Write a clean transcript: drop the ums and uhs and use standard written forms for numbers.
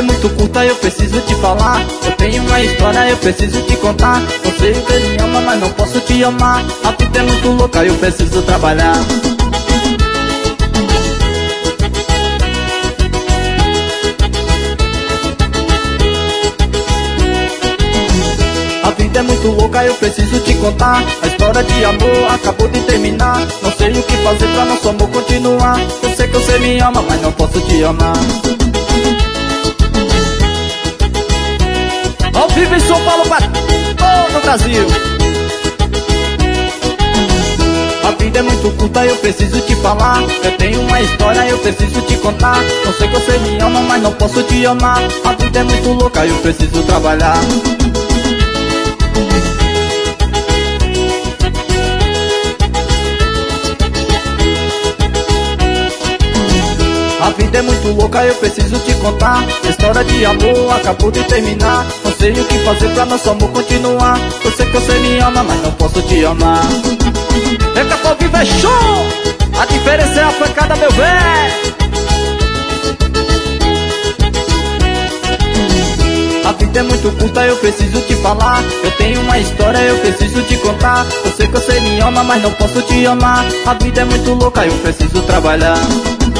muito curta, eu preciso te falar. Eu tenho uma história, eu preciso te contar. Eu sei que me ama, mas não posso te amar. A vida é muito louca, eu preciso trabalhar. A vida é muito louca, eu preciso te contar. A história de amor acabou de terminar. Não sei o que fazer pra nosso amor continuar. Eu sei que você me ama, mas não posso te amar. Ao vivo em São Paulo para todo o Brasil. A vida é muito curta, eu preciso te falar. Eu tenho uma história, eu preciso te contar. Não sei que você me ama, mas não posso te amar. A vida é muito louca, eu preciso trabalhar. A vida é muito louca, eu preciso te contar. A história de amor acabou de terminar. Não sei o que fazer pra nosso amor continuar. Eu sei que você me ama, mas não posso te amar. Daqui a pouco vai show. A diferença é a pancada, meu velho. A vida é muito curta, eu preciso te falar. Eu tenho uma história, eu preciso te contar. Eu sei que você me ama, mas não posso te amar. A vida é muito louca, eu preciso trabalhar.